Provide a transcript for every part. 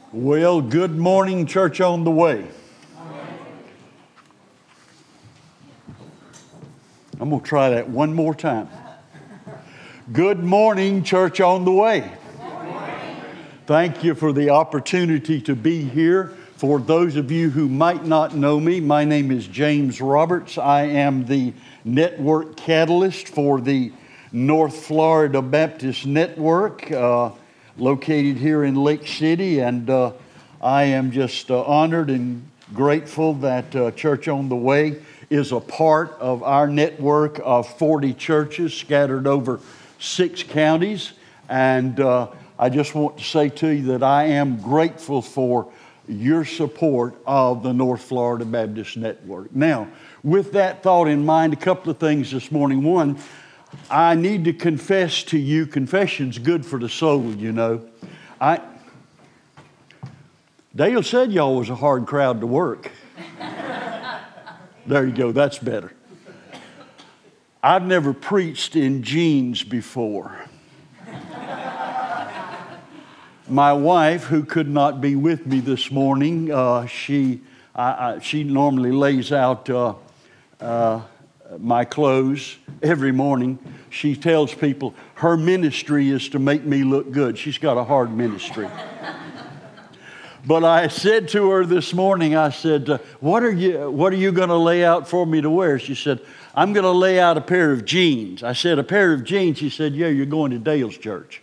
Well, good morning, Church on the Way. I'm going to try that one more time. Good morning, Church on the Way. Thank you for the opportunity to be here. For those of you who might not know me, my name is James Roberts. I am the network catalyst for the North Florida Baptist Network, located here in Lake City, and I am just honored and grateful that Church on the Way is a part of our network of 40 churches scattered over 6 counties. And I just want to say to you that I am grateful for your support of the North Florida Baptist Network. Now, with that thought in mind, a couple of things this morning. One, I need to confess to you, confession's good for the soul, you know. Dale said y'all was a hard crowd to work. There you go, that's better. I've never preached in jeans before. My wife, who could not be with me this morning, she normally lays out my clothes every morning. She tells people her ministry is to make me look good. She's got a hard ministry. But I said to her this morning, I said, what are you going to lay out for me to wear? She said, I'm going to lay out a pair of jeans. I said, a pair of jeans? She said, yeah, you're going to Dale's church.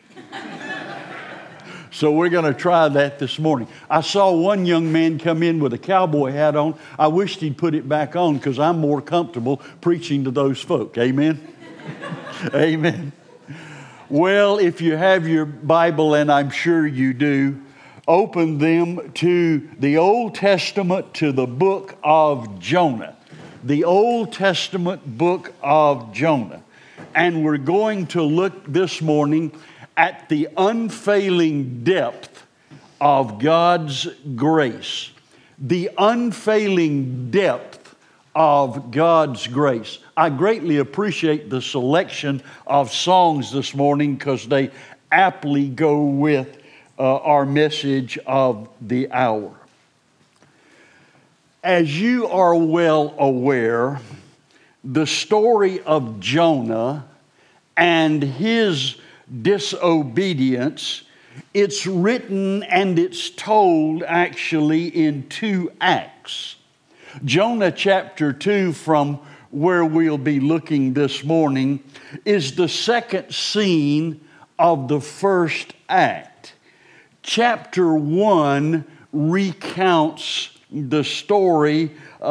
So we're going to try that this morning. I saw one young man come in with a cowboy hat on. I wished he'd put it back on because I'm more comfortable preaching to those folk. Amen? Amen. Well, if you have your Bible, and I'm sure you do, open them to the Old Testament, to the book of Jonah. The Old Testament book of Jonah. And we're going to look this morning at the unfailing depth of God's grace. The unfailing depth of God's grace. I greatly appreciate the selection of songs this morning because they aptly go with our message of the hour. As you are well aware, the story of Jonah and his disobedience, it's written and it's told actually in 2 acts. Jonah chapter 2, from where we'll be looking this morning, is the second scene of the first act. Chapter 1 recounts the story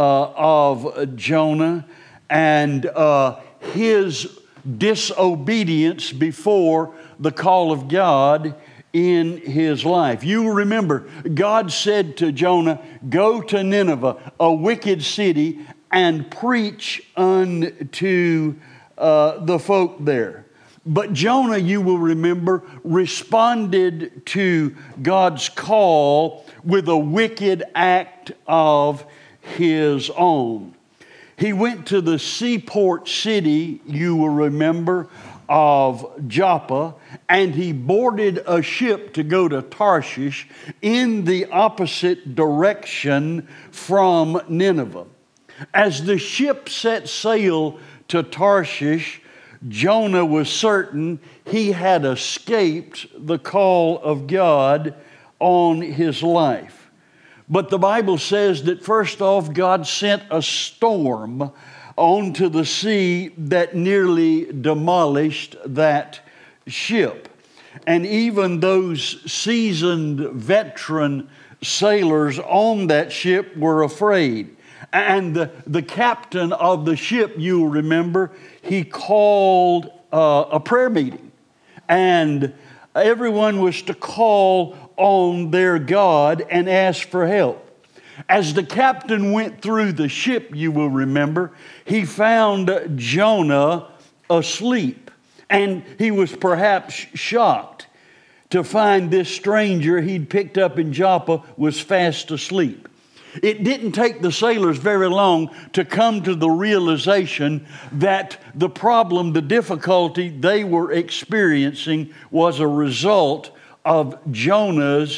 of Jonah and his disobedience before the call of God in his life. You remember, God said to Jonah, go to Nineveh, a wicked city, and preach unto the folk there. But Jonah, you will remember, responded to God's call with a wicked act of his own. He went to the seaport city, you will remember, of Joppa, and he boarded a ship to go to Tarshish in the opposite direction from Nineveh. As the ship set sail to Tarshish, Jonah was certain he had escaped the call of God on his life. But the Bible says that first off, God sent a storm onto the sea that nearly demolished that ship. And even those seasoned veteran sailors on that ship were afraid. And the captain of the ship, you'll remember, he called a prayer meeting. And everyone was to call on their God and ask for help. As the captain went through the ship, you will remember, he found Jonah asleep. And he was perhaps shocked to find this stranger he'd picked up in Joppa was fast asleep. It didn't take the sailors very long to come to the realization that the problem, the difficulty they were experiencing was a result of Jonah's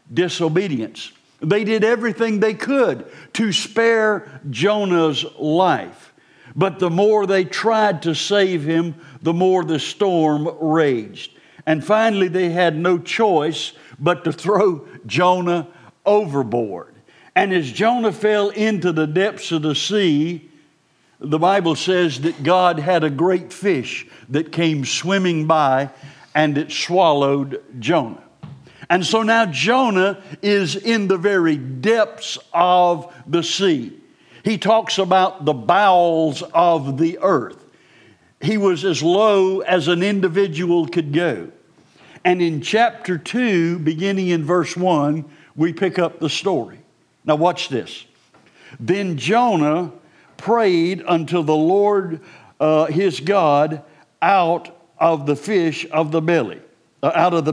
disobedience. They did everything they could to spare Jonah's life. But the more they tried to save him, the more the storm raged. And finally, they had no choice but to throw Jonah overboard. And as Jonah fell into the depths of the sea, the Bible says that God had a great fish that came swimming by and it swallowed Jonah. And so now Jonah is in the very depths of the sea. He talks about the bowels of the earth. He was as low as an individual could go. And in chapter 2, beginning in verse 1, we pick up the story. Now watch this. Then Jonah prayed unto the Lord his God out of the fish of the belly. Of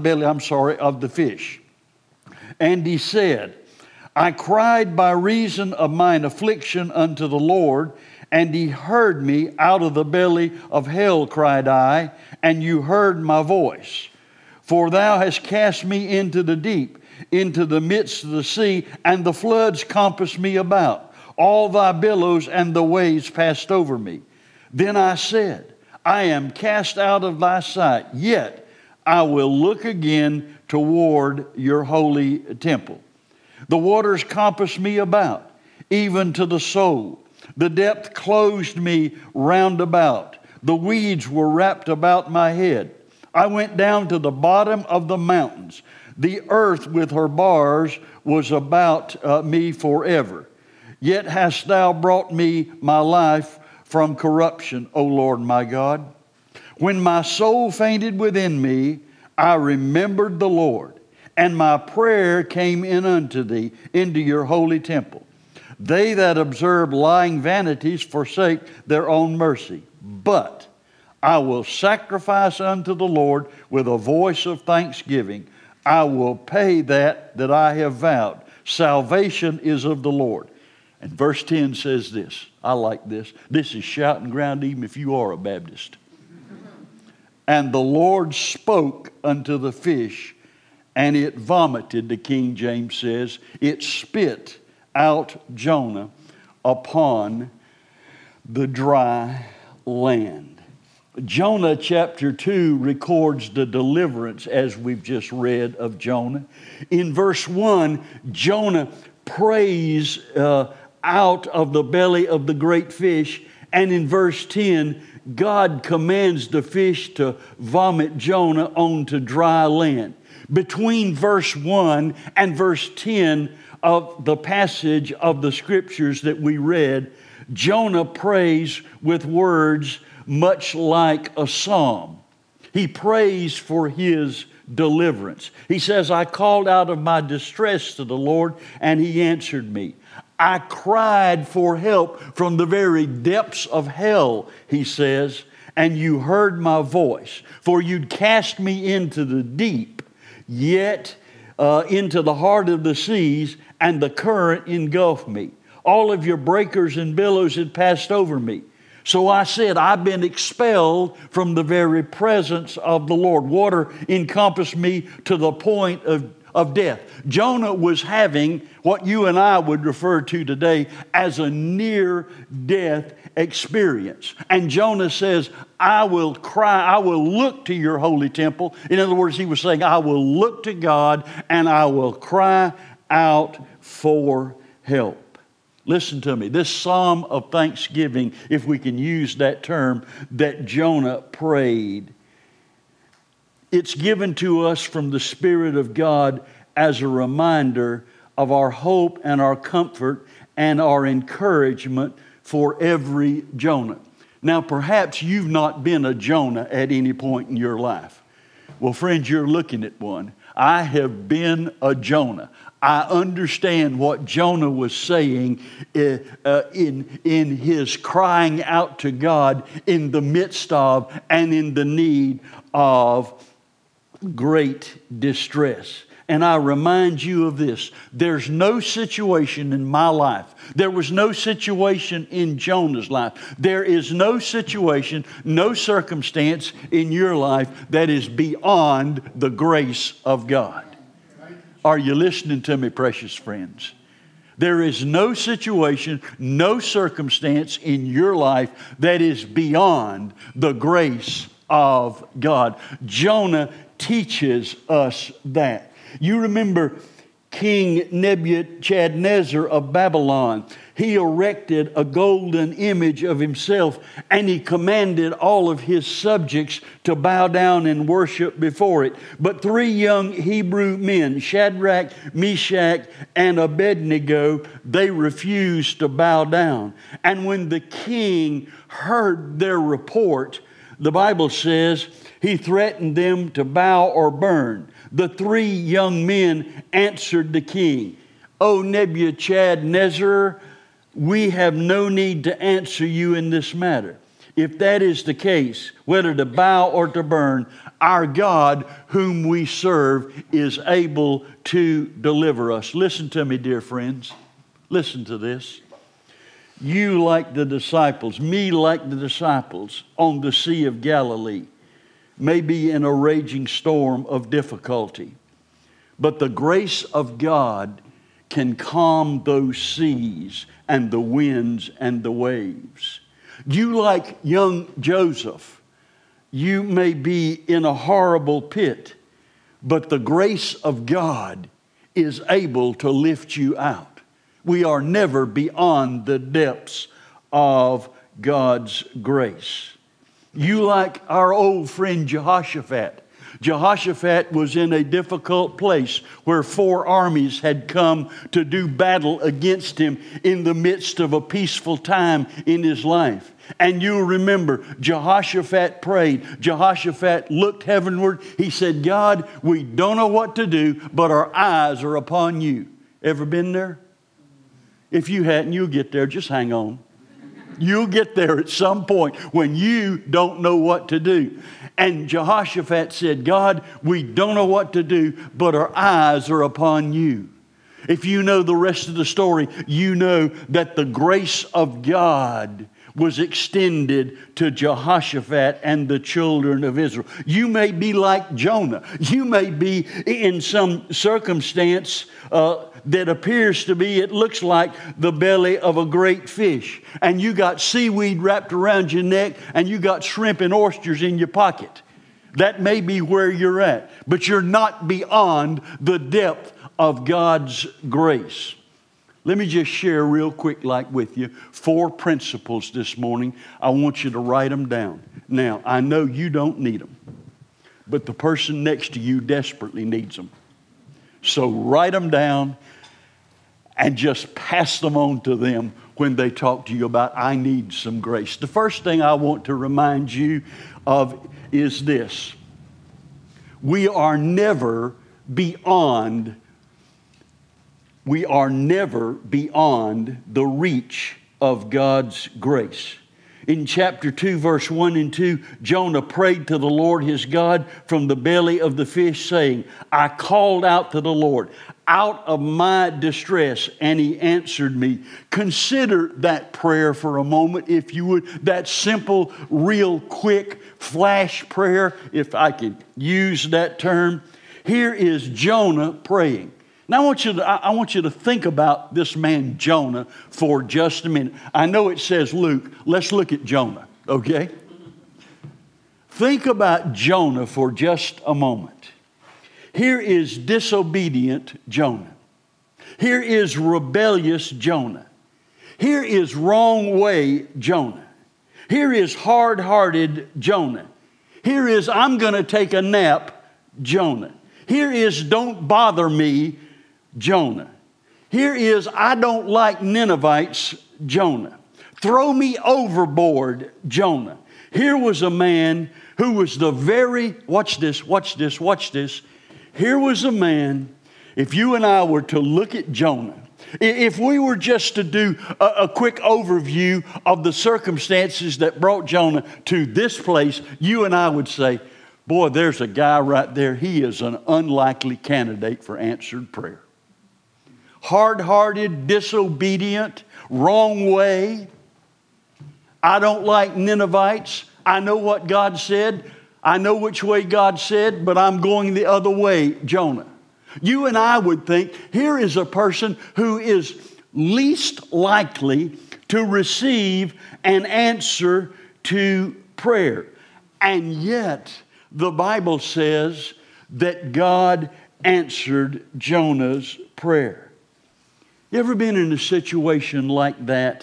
the fish. And he said, I cried by reason of mine affliction unto the Lord, and he heard me. Out of the belly of hell cried I, and you heard my voice. For thou hast cast me into the deep, into the midst of the sea, and the floods compassed me about. All thy billows and the waves passed over me. Then I said, I am cast out of thy sight, yet I will look again toward your holy temple. The waters compassed me about, even to the soul. The depth closed me round about. The weeds were wrapped about my head. I went down to the bottom of the mountains. The earth with her bars was about me forever. Yet hast thou brought me my life from corruption, O Lord my God. When my soul fainted within me, I remembered the Lord, and my prayer came in unto thee, into your holy temple. They that observe lying vanities forsake their own mercy. But I will sacrifice unto the Lord with a voice of thanksgiving. I will pay that I have vowed. Salvation is of the Lord. And verse 10 says this. I like this. This is shouting ground even if you are a Baptist. And the Lord spoke unto the fish, and it vomited, the King James says, it spit out Jonah upon the dry land. Jonah chapter 2 records the deliverance, as we've just read, of Jonah. In verse 1, Jonah prays out of the belly of the great fish. And in verse 10, God commands the fish to vomit Jonah onto dry land. Between verse 1 and verse 10 of the passage of the scriptures that we read, Jonah prays with words much like a psalm. He prays for his deliverance. He says, I called out of my distress to the Lord, and he answered me. I cried for help from the very depths of hell, he says, and you heard my voice. For you'd cast me into the deep, yet into the heart of the seas, and the current engulfed me. All of your breakers and billows had passed over me. So I said, I've been expelled from the very presence of the Lord. Water encompassed me to the point of death. Jonah was having what you and I would refer to today as a near-death experience. And Jonah says, I will cry, I will look to your holy temple. In other words, he was saying, I will look to God and I will cry out for help. Listen to me. This psalm of thanksgiving, if we can use that term, that Jonah prayed, it's given to us from the Spirit of God as a reminder of our hope and our comfort and our encouragement for every Jonah. Now, perhaps you've not been a Jonah at any point in your life. Well, friends, you're looking at one. I have been a Jonah. I understand what Jonah was saying in his crying out to God in the midst of and in the need of great distress. And I remind you of this. There's no situation in my life. There was no situation in Jonah's life. There is no situation, no circumstance in your life that is beyond the grace of God. Are you listening to me, precious friends? There is no situation, no circumstance in your life that is beyond the grace of God. Jonah teaches us that. You remember King Nebuchadnezzar of Babylon. He erected a golden image of himself, and he commanded all of his subjects to bow down and worship before it. But 3 young Hebrew men, Shadrach, Meshach, and Abednego, they refused to bow down. And when the king heard their report, the Bible says he threatened them to bow or burn. The 3 young men answered the king, "O Nebuchadnezzar, we have no need to answer you in this matter. If that is the case, whether to bow or to burn, our God whom we serve is able to deliver us." Listen to me, dear friends. Listen to this. You like the disciples, me like the disciples on the Sea of Galilee, may be in a raging storm of difficulty. But the grace of God can calm those seas and the winds and the waves. You like young Joseph, you may be in a horrible pit, but the grace of God is able to lift you out. We are never beyond the depths of God's grace. You like our old friend Jehoshaphat. Jehoshaphat was in a difficult place where 4 armies had come to do battle against him in the midst of a peaceful time in his life. And you'll remember, Jehoshaphat prayed. Jehoshaphat looked heavenward. He said, "God, we don't know what to do, but our eyes are upon you." Ever been there? If you hadn't, you'll get there. Just hang on. You'll get there at some point when you don't know what to do. And Jehoshaphat said, "God, we don't know what to do, but our eyes are upon you." If you know the rest of the story, you know that the grace of God was extended to Jehoshaphat and the children of Israel. You may be like Jonah. You may be in some circumstance that appears to be, it looks like the belly of a great fish. And you got seaweed wrapped around your neck, and you got shrimp and oysters in your pocket. That may be where you're at, but you're not beyond the depth of God's grace. Let me just share real quick with you 4 principles this morning. I want you to write them down. Now, I know you don't need them, but the person next to you desperately needs them. So write them down and just pass them on to them when they talk to you about, "I need some grace." The first thing I want to remind you of is this. We are never beyond the reach of God's grace. In chapter 2, verse 1 and 2, Jonah prayed to the Lord his God from the belly of the fish, saying, "I called out to the Lord out of my distress, and he answered me." Consider that prayer for a moment, if you would. That simple, real quick flash prayer, if I could use that term. Here is Jonah praying. Now I want you to think about this man Jonah for just a minute. I know it says Luke. Let's look at Jonah, okay? Think about Jonah for just a moment. Here is disobedient Jonah. Here is rebellious Jonah. Here is wrong way Jonah. Here is hard-hearted Jonah. Here is I'm going to take a nap Jonah. Here is don't bother me Jonah. Here is I don't like Ninevites Jonah. Throw me overboard Jonah. Here was a man who was the very, watch this. Here was a man, if you and I were to look at Jonah, if we were just to do a quick overview of the circumstances that brought Jonah to this place, you and I would say, boy, there's a guy right there. He is an unlikely candidate for answered prayer. Hard-hearted, disobedient, wrong way. I don't like Ninevites. I know what God said. I know which way God said, but I'm going the other way, Jonah. You and I would think, here is a person who is least likely to receive an answer to prayer. And yet, the Bible says that God answered Jonah's prayer. You ever been in a situation like that?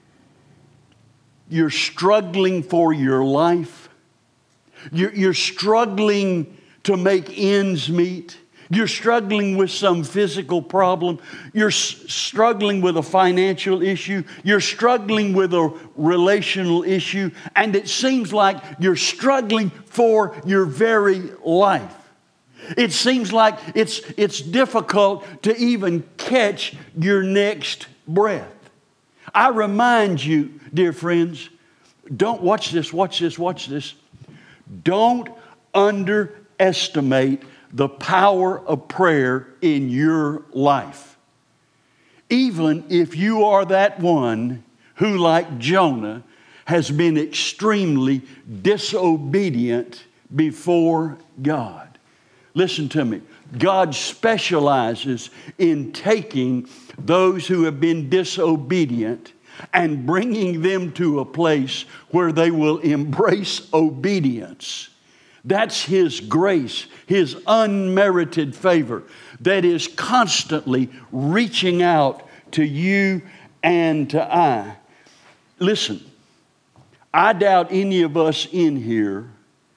You're struggling for your life. You're struggling to make ends meet. You're struggling with some physical problem. You're struggling with a financial issue. You're struggling with a relational issue. And it seems like you're struggling for your very life. It seems like it's difficult to even catch your next breath. I remind you, dear friends, watch this. Don't underestimate the power of prayer in your life. Even if you are that one who, like Jonah, has been extremely disobedient before God. Listen to me. God specializes in taking those who have been disobedient and bringing them to a place where they will embrace obedience. That's His grace, His unmerited favor that is constantly reaching out to you and to I. Listen, I doubt any of us in here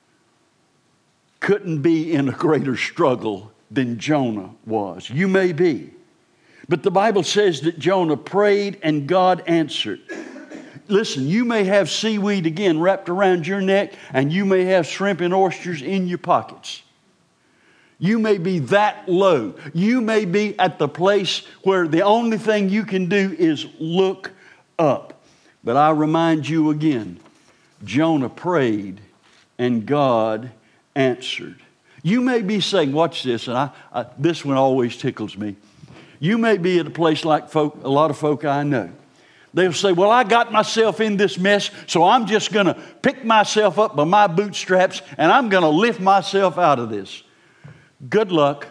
couldn't be in a greater struggle than Jonah was. You may be. But the Bible says that Jonah prayed and God answered. Listen, you may have seaweed again wrapped around your neck, and you may have shrimp and oysters in your pockets. You may be that low. You may be at the place where the only thing you can do is look up. But I remind you again, Jonah prayed and God answered. You may be saying, watch this, and this one always tickles me. You may be at a place like a lot of folk I know. They'll say, well, I got myself in this mess, so I'm just going to pick myself up by my bootstraps and I'm going to lift myself out of this. Good luck.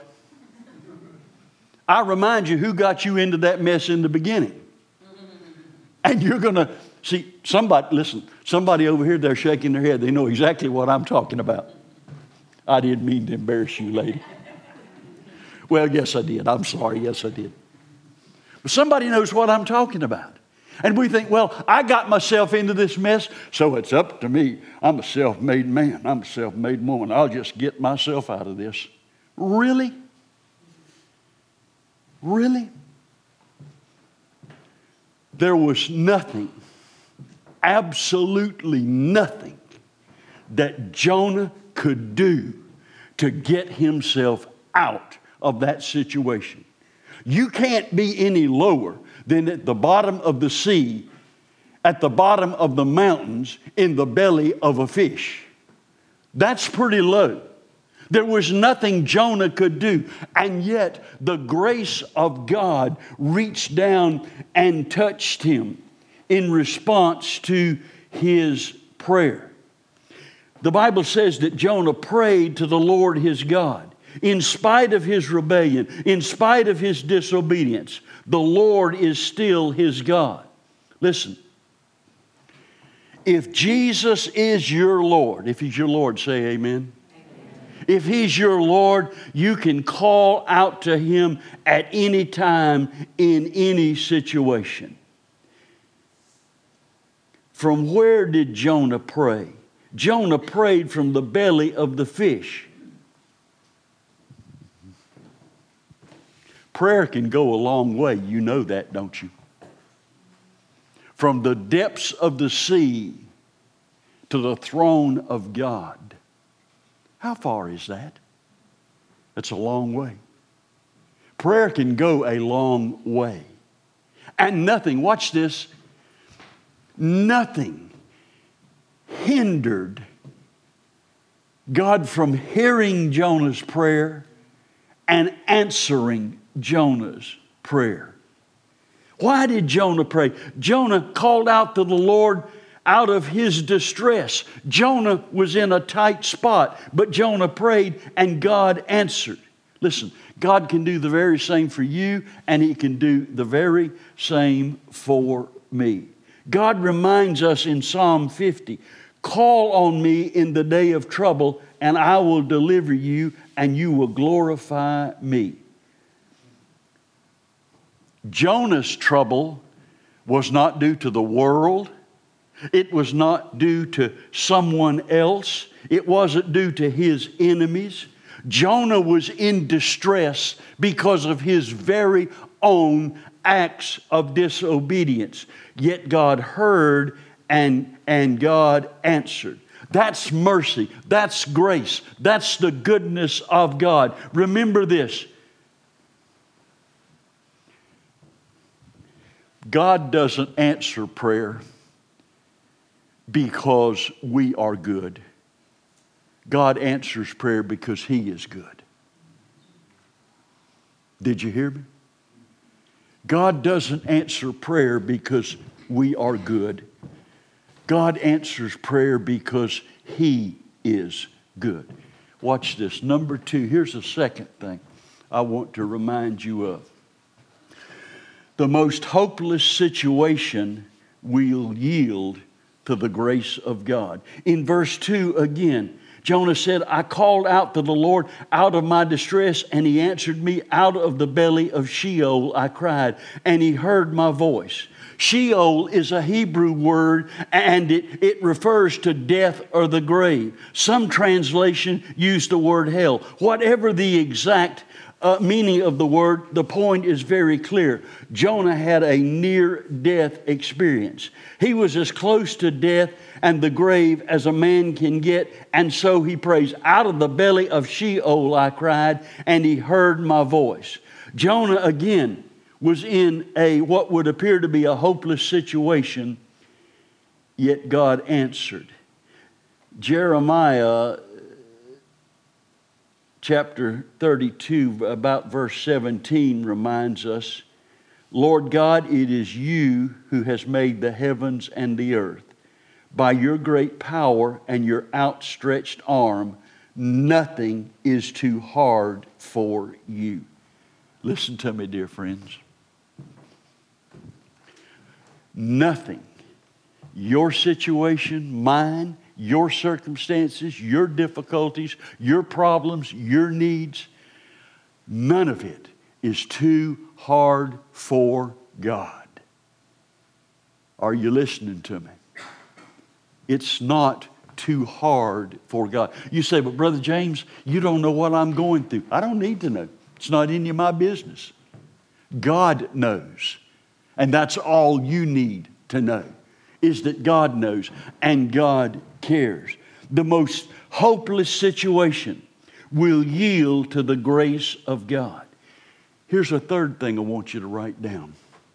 I remind you who got you into that mess in the beginning. And you're going to see somebody over here, they're shaking their head. They know exactly what I'm talking about. I didn't mean to embarrass you, lady. Well, yes, I did. I'm sorry. Yes, I did. But somebody knows what I'm talking about. And we think, well, I got myself into this mess, so it's up to me. I'm a self-made man. I'm a self-made woman. I'll just get myself out of this. Really? Really? There was nothing, absolutely nothing, that Jonah could do to get himself out of that situation. You can't be any lower than at the bottom of the sea, at the bottom of the mountains, in the belly of a fish. That's pretty low. There was nothing Jonah could do. And yet the grace of God reached down and touched him in response to his prayer. The Bible says that Jonah prayed to the Lord his God. In spite of his rebellion, in spite of his disobedience, the Lord is still his God. Listen, if Jesus is your Lord, if He's your Lord, say amen. If He's your Lord, you can call out to Him at any time in any situation. From where did Jonah pray? Jonah prayed from the belly of the fish. Prayer can go a long way. You know that, don't you? From the depths of the sea to the throne of God. How far is that? That's a long way. Prayer can go a long way. And nothing, watch this, nothing hindered God from hearing Jonah's prayer and answering Jonah's prayer. Why did Jonah pray? Jonah called out to the Lord out of his distress. Jonah was in a tight spot, but Jonah prayed and God answered. Listen, God can do the very same for you, and He can do the very same for me. God reminds us in Psalm 50, call on me in the day of trouble, and I will deliver you, and you will glorify me. Jonah's trouble was not due to the world. It was not due to someone else. It wasn't due to his enemies. Jonah was in distress because of his very own acts of disobedience. Yet God heard and God answered. That's mercy. That's grace. That's the goodness of God. Remember this. God doesn't answer prayer because we are good. God answers prayer because He is good. Did you hear me? God doesn't answer prayer because we are good. God answers prayer because He is good. Watch this. Number 2, here's the second thing I want to remind you of. The most hopeless situation will yield to the grace of God. In verse 2 again, Jonah said, I called out to the Lord out of my distress, and He answered me. Out of the belly of Sheol I cried, and He heard my voice. Sheol is a Hebrew word, and it refers to death or the grave. Some translation use the word hell. Whatever the exact meaning of the word, the point is very clear. Jonah had a near-death experience. He was as close to death and the grave as a man can get, and so he prays, out of the belly of Sheol I cried, and He heard my voice. Jonah again was in what would appear to be a hopeless situation, yet God answered. Jeremiah chapter 32, about verse 17, reminds us, Lord God, it is You who has made the heavens and the earth. By Your great power and Your outstretched arm, nothing is too hard for You. Listen to me, dear friends. Nothing, your situation, mine, your circumstances, your difficulties, your problems, your needs, none of it is too hard for God. Are you listening to me? It's not too hard for God. You say, but Brother James, you don't know what I'm going through. I don't need to know. It's not any of my business. God knows. And that's all you need to know, is that God knows and God cares. The most hopeless situation will yield to the grace of God. Here's a third thing I want you to write down.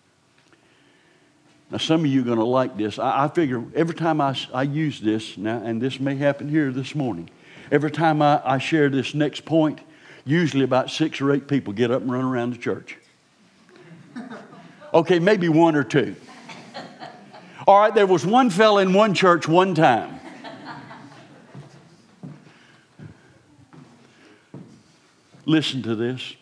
Now, some of you are going to like this. I figure every time I use this, now, and this may happen here this morning, every time I share this next point, usually about 6 or 8 people get up and run around the church. Okay, maybe 1 or 2. All right, there was one fella in one church one time. Listen to this.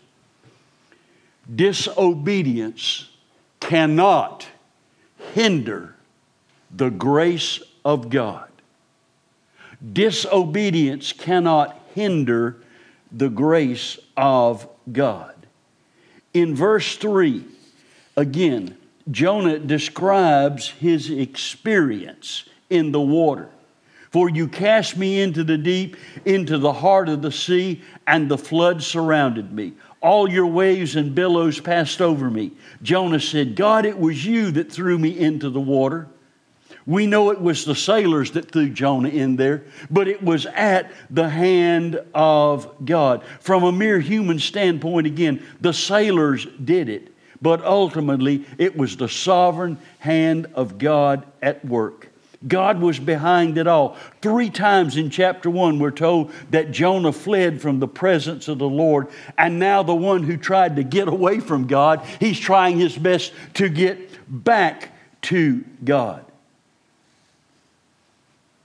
Disobedience cannot hinder the grace of God. Disobedience cannot hinder the grace of God. In verse 3, again, Jonah describes his experience in the water. For you cast me into the deep, into the heart of the sea, and the flood surrounded me. All your waves and billows passed over me. Jonah said, God, it was You that threw me into the water. We know it was the sailors that threw Jonah in there, but it was at the hand of God. From a mere human standpoint, again, the sailors did it. But ultimately, it was the sovereign hand of God at work. God was behind it all. 3 times in chapter 1, we're told that Jonah fled from the presence of the Lord. And now the one who tried to get away from God, he's trying his best to get back to God.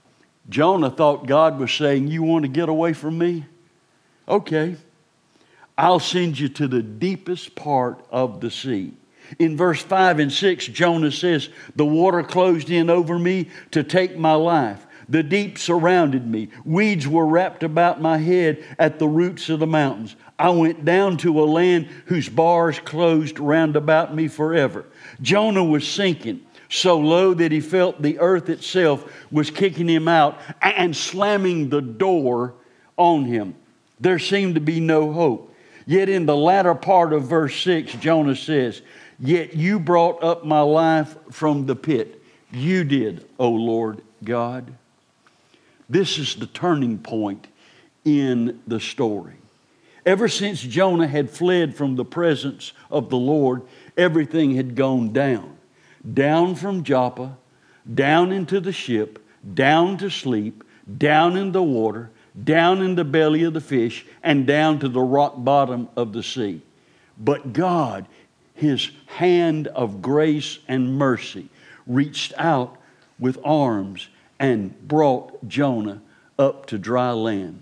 Jonah thought God was saying, you want to get away from me? Okay. I'll send you to the deepest part of the sea. In verse 5 and 6, Jonah says, the water closed in over me to take my life. The deep surrounded me. Weeds were wrapped about my head at the roots of the mountains. I went down to a land whose bars closed round about me forever. Jonah was sinking so low that he felt the earth itself was kicking him out and slamming the door on him. There seemed to be no hope. Yet in the latter part of verse 6, Jonah says, yet you brought up my life from the pit. You did, O Lord God. This is the turning point in the story. Ever since Jonah had fled from the presence of the Lord, everything had gone down. Down from Joppa, down into the ship, down to sleep, down in the water, down in the belly of the fish, and down to the rock bottom of the sea. But God, His hand of grace and mercy, reached out with arms and brought Jonah up to dry land.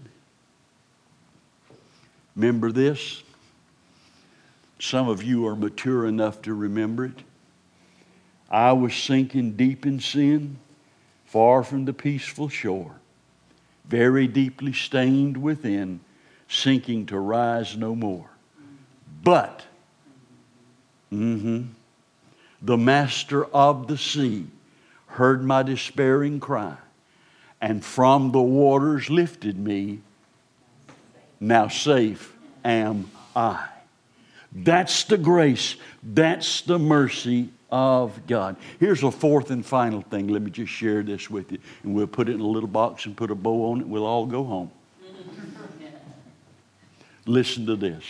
Remember this? Some of you are mature enough to remember it. I was sinking deep in sin, far from the peaceful shore, very deeply stained within, sinking to rise no more. But the master of the sea heard my despairing cry, and from the waters lifted me. Now safe am I. That's the grace. That's the mercy of God. Here's a fourth and final thing. Let me just share this with you. And we'll put it in a little box and put a bow on it. We'll all go home. Listen to this.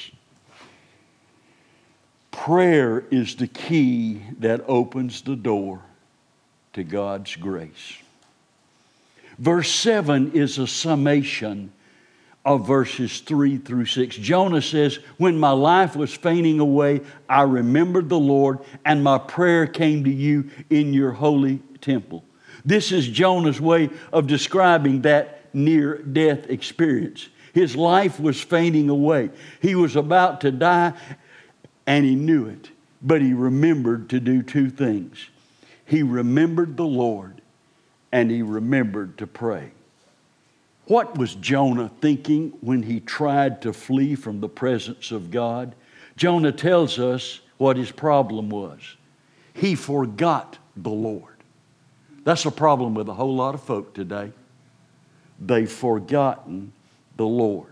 Prayer is the key that opens the door to God's grace. Verse 7 is a summation of verses 3 through 6. Jonah says, when my life was fainting away, I remembered the Lord, and my prayer came to you in your holy temple. This is Jonah's way of describing that near-death experience. His life was fainting away. He was about to die, and he knew it. But he remembered to do two things. He remembered the Lord, and he remembered to pray. What was Jonah thinking when he tried to flee from the presence of God? Jonah tells us what his problem was. He forgot the Lord. That's a problem with a whole lot of folk today. They've forgotten the Lord.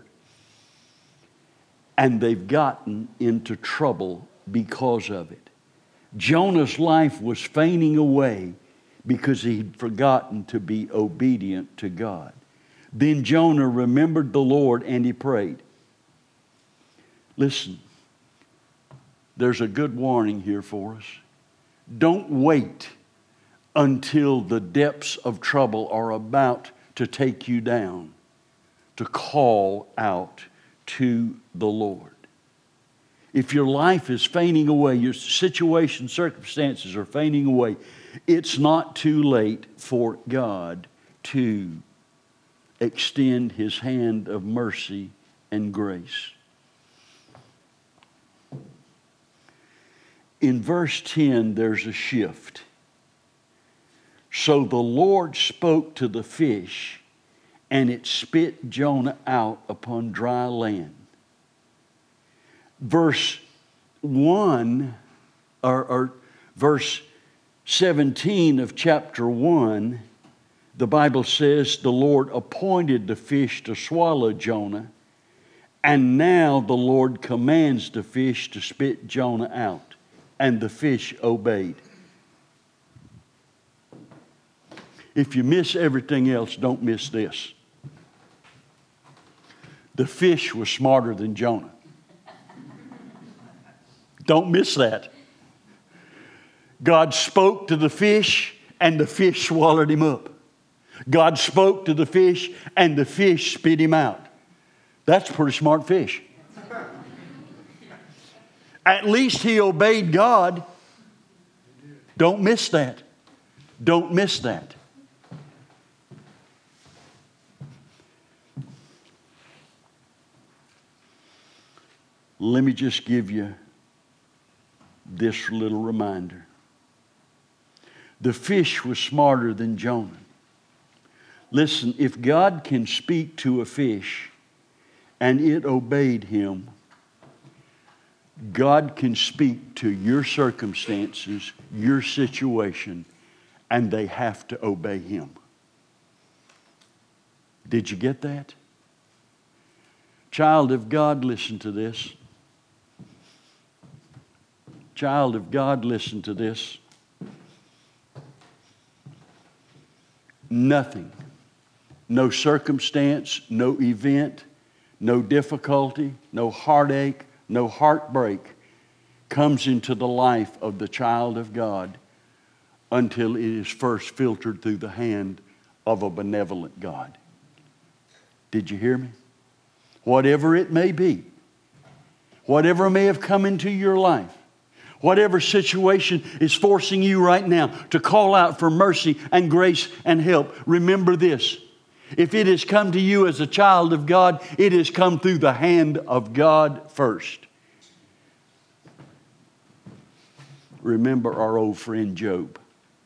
And they've gotten into trouble because of it. Jonah's life was fainting away because he'd forgotten to be obedient to God. Then Jonah remembered the Lord and he prayed. Listen, there's a good warning here for us. Don't wait until the depths of trouble are about to take you down to call out to the Lord. If your life is fainting away, your situation, circumstances are fainting away, it's not too late for God to extend His hand of mercy and grace. In verse 10, there's a shift. So the Lord spoke to the fish, and it spit Jonah out upon dry land. Verse 1, or verse 17 of chapter 1, the Bible says the Lord appointed the fish to swallow Jonah, and now the Lord commands the fish to spit Jonah out, and the fish obeyed. If you miss everything else, don't miss this. The fish was smarter than Jonah. Don't miss that. God spoke to the fish, and the fish swallowed him up. God spoke to the fish, and the fish spit him out. That's a pretty smart fish. At least he obeyed God. Don't miss that. Don't miss that. Let me just give you this little reminder. The fish was smarter than Jonah. Listen, if God can speak to a fish and it obeyed Him, God can speak to your circumstances, your situation, and they have to obey Him. Did you get that? Child of God, listen to this. Child of God, listen to this. Nothing, no circumstance, no event, no difficulty, no heartache, no heartbreak comes into the life of the child of God until it is first filtered through the hand of a benevolent God. Did you hear me? Whatever it may be, whatever may have come into your life, whatever situation is forcing you right now to call out for mercy and grace and help, remember this. If it has come to you as a child of God, it has come through the hand of God first. Remember our old friend Job.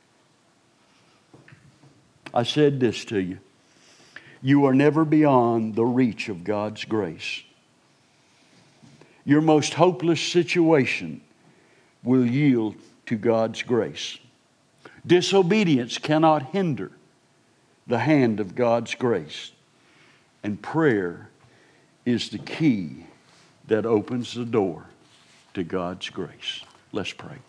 I said this to you. You are never beyond the reach of God's grace. Your most hopeless situation will yield to God's grace. Disobedience cannot hinder the hand of God's grace. And prayer is the key that opens the door to God's grace. Let's pray.